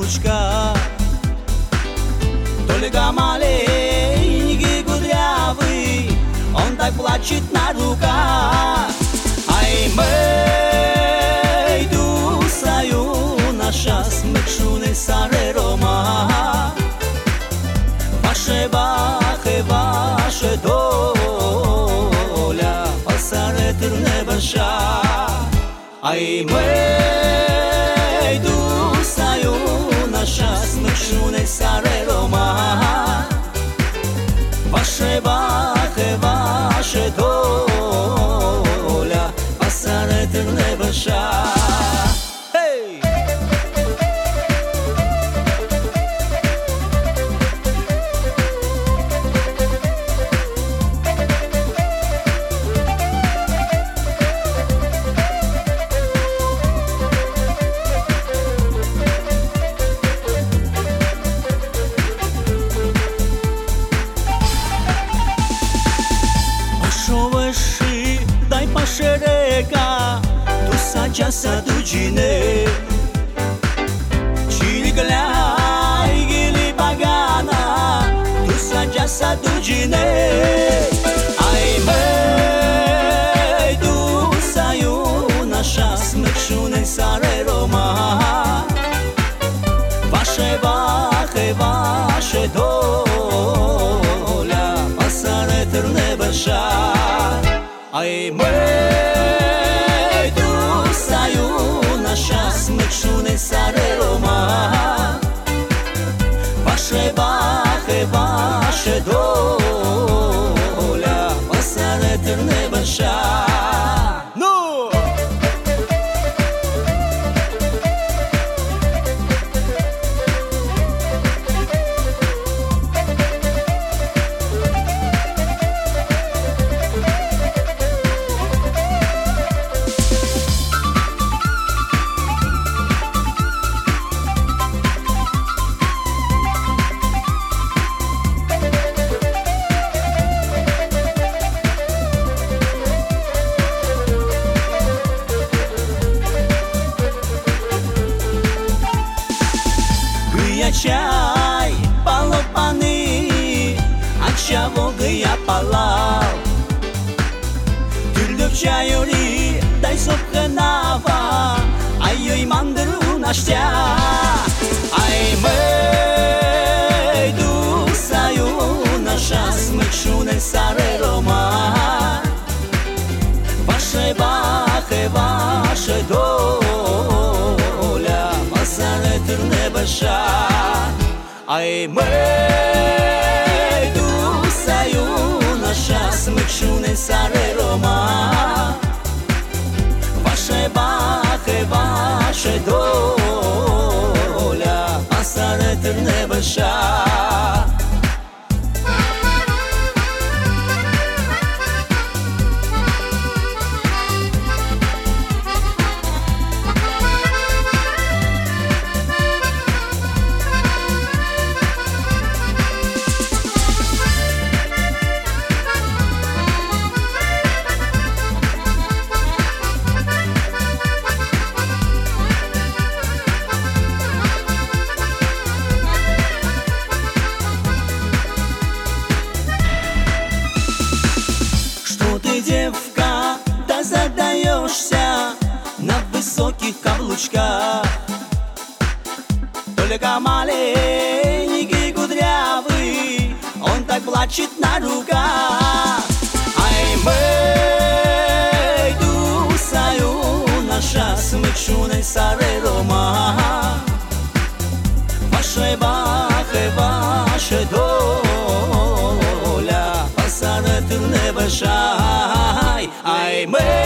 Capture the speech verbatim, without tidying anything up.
каблучка. Только маленький кудрявый, он так плачет на руках. Ай, мэй, дусаю наша смыкшуны саре рома. Ваше бахе, ваше доля, посаретыр не баша. Ай, мэй, дусаю наша смыкшуны саре рома. Ваше бахе, ваше доля, посаретыр не баша. Dai pascerega, tu sa già sa tu gine. Ci glai gili pagana, tu sa già sa tu gine. Ai me, tu sai una șas măciune sare Roma. Vașe vahe, vașe doля, pasare târne bășar. Ай, мэй, дусаю наша смычуны саре рома. Ваше бахе, ваше доля, посаретыр не баша. Ну! Чай, полопаны, от чего я палал. Түрліп чайори, дай сопханава, ай-ой мандыру наштя. Ай, мэй, дусаю наша смычуны саре рома. Ваше бахе, ваше доля, посаретыр не баша. Ай, мэй, дусаю наша смычуны саре рома. Ваше бахе, ваше доля, посаретыр не баша. Девка, да задаешься на высоких каблучках. Только маленький кудрявый, он так плачет на руках. Ай, мэй, дусаю наша смычуны саре рома. Ваше бахе, ваше доля, посаретыр не баша. Ай, мэй.